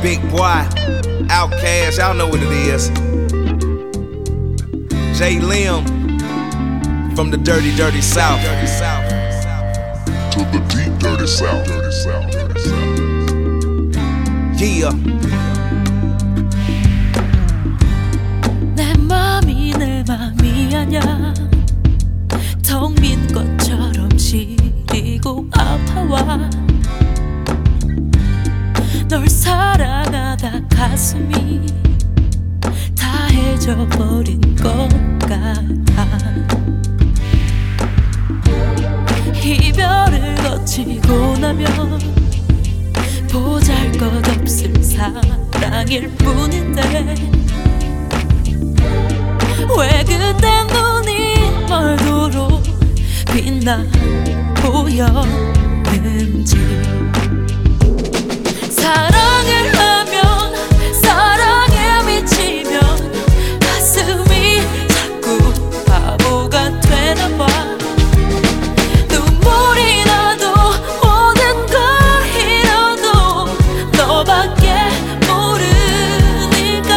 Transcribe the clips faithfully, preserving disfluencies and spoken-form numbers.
Big Boy, Outkast, y'all know what it is. J Lim from the dirty, dirty South. Dirty South. To the deep, dirty South. Dirty South. Dirty South. Yeah. 내 맘이 내 맘이 아냐. 텅 빈 것처럼 시리고 아파와. 널 사랑하다 가슴이 다 해져버린 것 같아. 이별을 거치고 나면 보잘것없을 사랑일 뿐인데 왜 그땐 눈이 멀도록 빛나 보였는지. 사랑을 하면 사랑에 미치면 가슴이 자꾸 바보가 되나봐. 눈물이 나도 모든 걸 잃어도 너밖에 모르니까.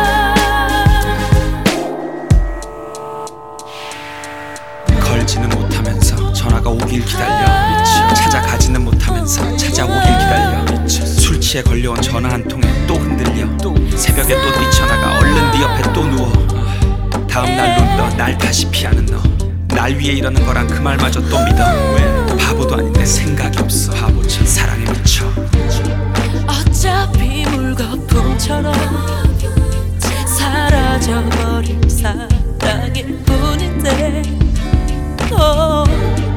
걸지는 못하면서 전화가 오길 기다려 미쳐. 찾아가지는 못하면서 찾아오길 기다려 미쳐. 술 취해 걸려온 전화 한 통에 또 흔들려. 새벽에 또 뛰쳐나가 얼른 네 옆에 또 누워. 다음날 눈 떠 날 다시 피하는 너. 날 위해 이러는 거란 그 말마저 또 믿어. 왜? 바보도 아닌데 생각이 없어. 바보처럼 사랑에 미쳐. 어차피 물거품처럼 사라져버릴 사랑일 뿐인데 oh.